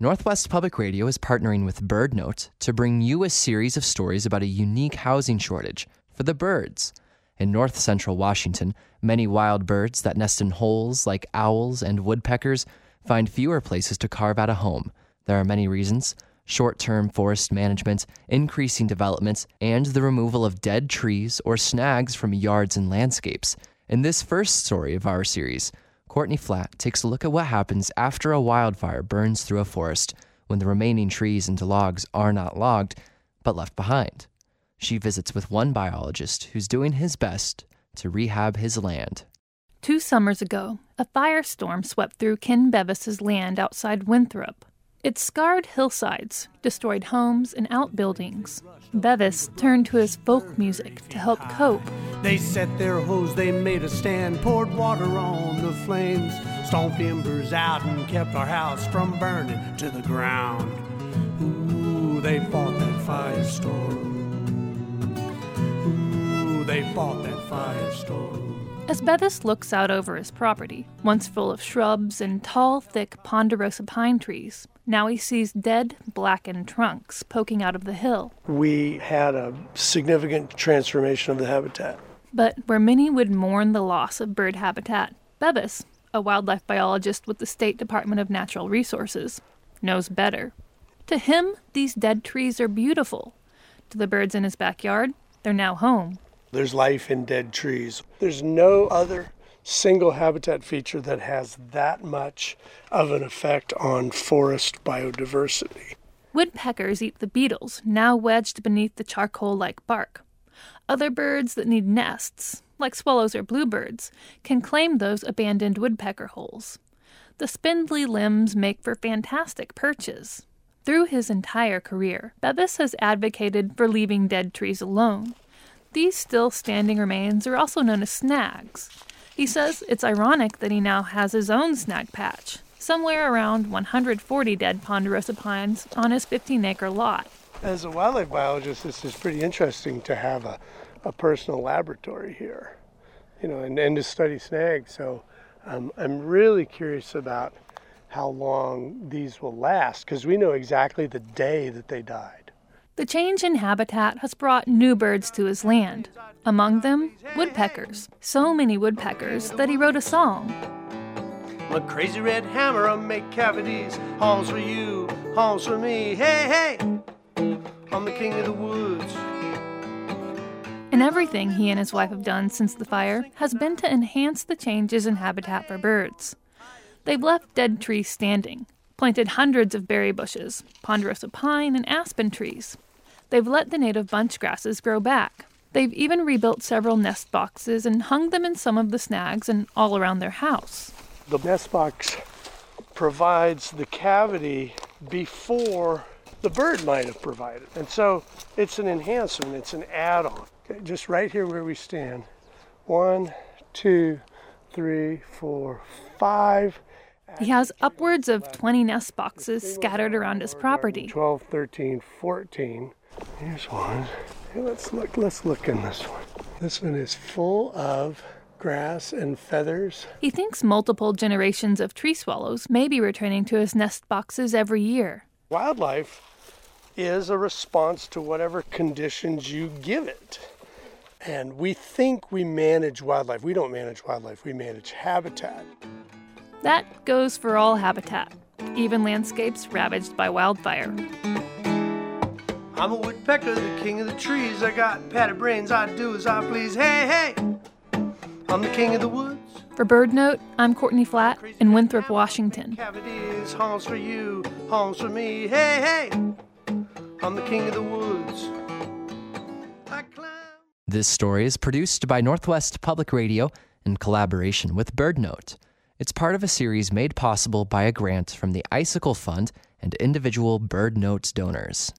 Northwest Public Radio is partnering with BirdNote to bring you a series of stories about a unique housing shortage for the birds. In north central Washington, many wild birds that nest in holes like owls and woodpeckers find fewer places to carve out a home. There are many reasons: short-term forest management, increasing development, and the removal of dead trees or snags from yards and landscapes. In this first story of our series, Courtney Flatt takes a look at what happens after a wildfire burns through a forest when the remaining trees and logs are not logged, but left behind. She visits with one biologist who's doing his best to rehab his land. 2 summers ago, a firestorm swept through Ken Bevis's land outside Winthrop. It scarred hillsides, destroyed homes and outbuildings. Bevis turned to his folk music to help cope. They set their hoes, they made a stand, poured water on the flames, stomped embers out and kept our house from burning to the ground. Ooh, they fought that firestorm. Ooh, they fought that firestorm. As Bevis looks out over his property, once full of shrubs and tall, thick ponderosa pine trees, now he sees dead, blackened trunks poking out of the hill. We had a significant transformation of the habitat. But where many would mourn the loss of bird habitat, Bevis, a wildlife biologist with the State Department of Natural Resources, knows better. To him, these dead trees are beautiful. To the birds in his backyard, they're now home. There's life in dead trees. There's no other single habitat feature that has that much of an effect on forest biodiversity. Woodpeckers eat the beetles, now wedged beneath the charcoal-like bark. Other birds that need nests, like swallows or bluebirds, can claim those abandoned woodpecker holes. The spindly limbs make for fantastic perches. Through his entire career, Bevis has advocated for leaving dead trees alone. These still standing remains are also known as snags. He says it's ironic that he now has his own snag patch, somewhere around 140 dead ponderosa pines on his 15-acre lot. As a wildlife biologist, this is pretty interesting to have a personal laboratory here, and to study snags. So I'm really curious about how long these will last, because we know exactly the day that they died. The change in habitat has brought new birds to his land. Among them, woodpeckers. So many woodpeckers that he wrote a song. A crazy red hammer, I make cavities. Homes for you, homes for me. Hey, hey, I'm the king of the woods. And everything he and his wife have done since the fire has been to enhance the changes in habitat for birds. They've left dead trees standing, planted hundreds of berry bushes, ponderosa pine and aspen trees. They've let the native bunch grasses grow back. They've even rebuilt several nest boxes and hung them in some of the snags and all around their house. The nest box provides the cavity before the bird might have provided. And so it's an enhancement, it's an add-on. Okay, just right here where we stand. 1, 2, 3, 4, 5. He has upwards of 20 nest boxes scattered around his property. 12, 13, 14. Here's one. Hey, let's look in this one. This one is full of grass and feathers. He thinks multiple generations of tree swallows may be returning to his nest boxes every year. Wildlife is a response to whatever conditions you give it. And we think we manage wildlife. We don't manage wildlife, we manage habitat. That goes for all habitat, even landscapes ravaged by wildfire. I'm a woodpecker, the king of the trees. I got patty brains, I do as I please. Hey, hey, I'm the king of the woods. For BirdNote, I'm Courtney Flatt in Winthrop, Washington. Cavities, homes for you, homes for me. Hey, hey, I'm the king of the woods. This story is produced by Northwest Public Radio in collaboration with BirdNote. It's part of a series made possible by a grant from the Icicle Fund and individual BirdNote donors.